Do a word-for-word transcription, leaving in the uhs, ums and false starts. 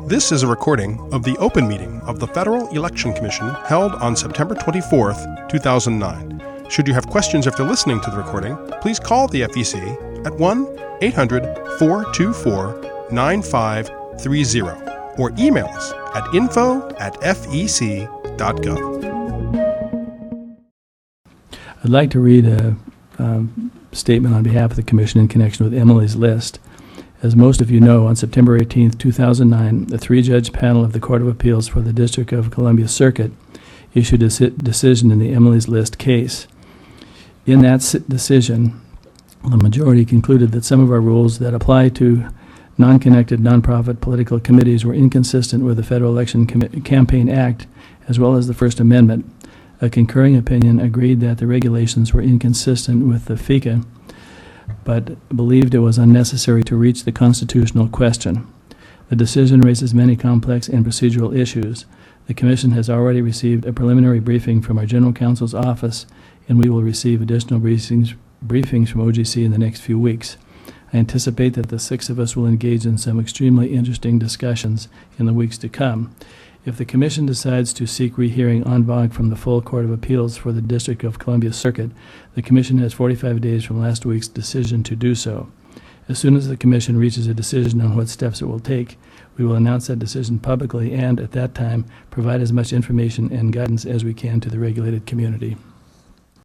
This is a recording of the open meeting of the Federal Election Commission held on September twenty-fourth, two thousand nine. Should you have questions after listening to the recording, please call the F E C at one eight hundred, four two four, nine five three zero or email us at info at f e c dot gov. I'd like to read a um, statement on behalf of the Commission in connection with Emily's List. As most of you know, on September eighteenth, two thousand nine, the three-judge panel of the Court of Appeals for the District of Columbia Circuit issued a decision in the Emily's List case. In that decision, the majority concluded that some of our rules that apply to non-connected nonprofit political committees were inconsistent with the Federal Election Com- Campaign Act as well as the First Amendment. A concurring opinion agreed that the regulations were inconsistent with the F E C A, but believed it was unnecessary to reach the constitutional question. The decision raises many complex and procedural issues. The Commission has already received a preliminary briefing from our General Counsel's office, and we will receive additional briefings, briefings from O G C in the next few weeks. I anticipate that the six of us will engage in some extremely interesting discussions in the weeks to come. If the Commission decides to seek rehearing en banc from the full Court of Appeals for the District of Columbia Circuit, the Commission has forty-five days from last week's decision to do so. As soon as the Commission reaches a decision on what steps it will take, we will announce that decision publicly and, at that time, provide as much information and guidance as we can to the regulated community.